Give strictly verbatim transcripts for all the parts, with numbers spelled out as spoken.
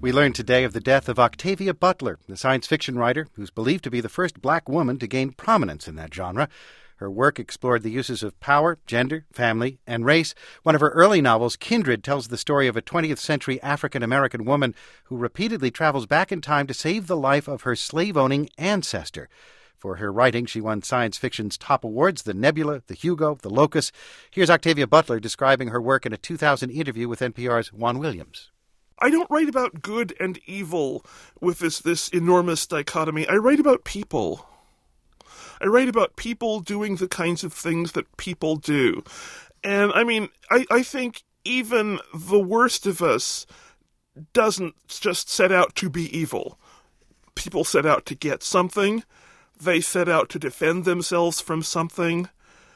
We learned today of the death of Octavia Butler, the science fiction writer who's believed to be the first black woman to gain prominence in that genre. Her work explored the uses of power, gender, family, and race. One of her early novels, Kindred, tells the story of a twentieth century African-American woman who repeatedly travels back in time to save the life of her slave-owning ancestor. For her writing, she won science fiction's top awards, the Nebula, the Hugo, the Locus. Here's Octavia Butler describing her work in a two thousand interview with N P R's Juan Williams. I don't write about good and evil with this, this enormous dichotomy. I write about people. I write about people doing the kinds of things that people do. And, I mean, I, I think even the worst of us doesn't just set out to be evil. People set out to get something. They set out to defend themselves from something.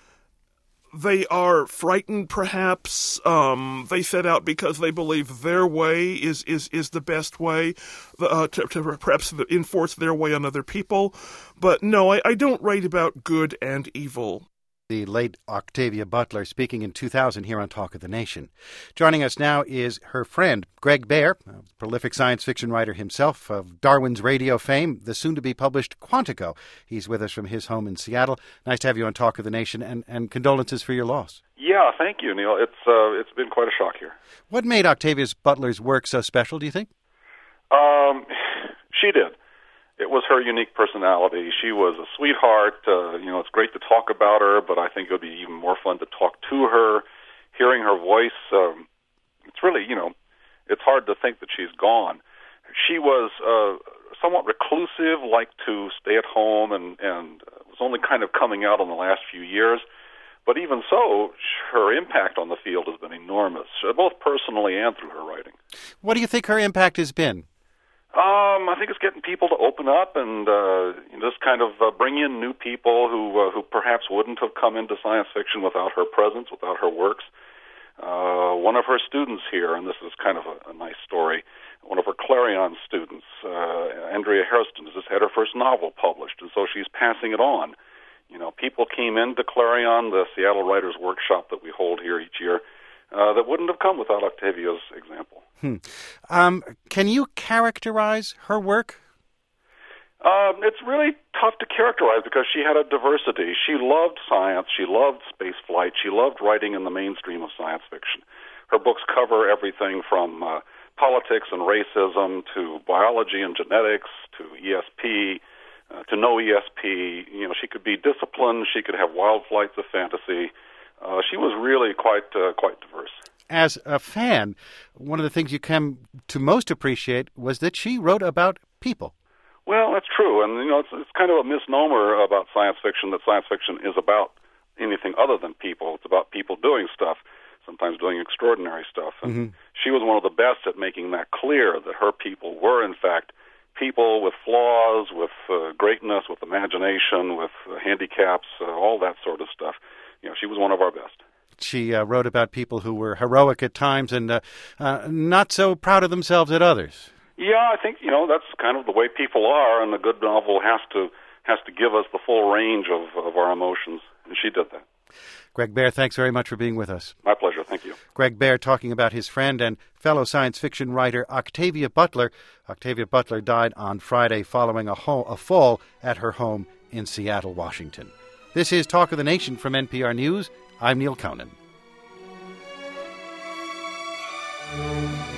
They are frightened, perhaps. Um, they set out because they believe their way is is, is the best way, uh, to, to perhaps enforce their way on other people. But no, I, I don't write about good and evil. The late Octavia Butler speaking in two thousand here on Talk of the Nation. Joining us now is her friend, Greg Bear, a prolific science fiction writer himself of Darwin's Radio fame, the soon-to-be-published Quantico. He's with us from his home in Seattle. Nice to have you on Talk of the Nation, and, and condolences for your loss. Yeah, thank you, Neil. It's uh, it's been quite a shock here. What made Octavia Butler's work so special, do you think? Um, she did. It was her unique personality. She was a sweetheart. Uh, you know, it's great to talk about her, but I think it would be even more fun to talk to her. Hearing her voice, um, it's really, you know, it's hard to think that she's gone. She was uh, somewhat reclusive, liked to stay at home, and, and was only kind of coming out in the last few years. But even so, her impact on the field has been enormous, both personally and through her writing. What do you think her impact has been? Um, I think it's getting people to open up and uh, just kind of uh, bring in new people who uh, who perhaps wouldn't have come into science fiction without her presence, without her works. Uh, one of her students here, and this is kind of a, a nice story, one of her Clarion students, uh, Andrea Hairston, has just had her first novel published, and so she's passing it on. You know, people came into Clarion, the Seattle Writers' Workshop that we hold here each year, uh, that wouldn't have come without Octavia's example. Hmm. Um, can you characterize her work? Um, it's really tough to characterize because she had a diversity. She loved science. She loved space flight. She loved writing in the mainstream of science fiction. Her books cover everything from uh, politics and racism to biology and genetics to E S P uh, to no E S P. You know, she could be disciplined. She could have wild flights of fantasy. Uh, she was really quite uh, quite diverse. As a fan, one of the things you came to most appreciate was that she wrote about people. Well, that's true, and you know, it's, it's kind of a misnomer about science fiction that science fiction is about anything other than people. It's about people doing stuff, sometimes doing extraordinary stuff. And mm-hmm. She was one of the best at making that clear, that her people were, in fact, people with flaws, with uh, greatness, with imagination, with uh, handicaps, uh, all that sort of stuff. You know, she was one of our best. She uh, wrote about people who were heroic at times and uh, uh, not so proud of themselves at others. Yeah, I think, you know, that's kind of the way people are, and a good novel has to has to give us the full range of, of our emotions, and she did that. Greg Bear, thanks very much for being with us. My pleasure, thank you. Greg Bear talking about his friend and fellow science fiction writer Octavia Butler. Octavia Butler died on Friday following a, ho- a fall at her home in Seattle, Washington. This is Talk of the Nation from N P R News. I'm Neil Conan.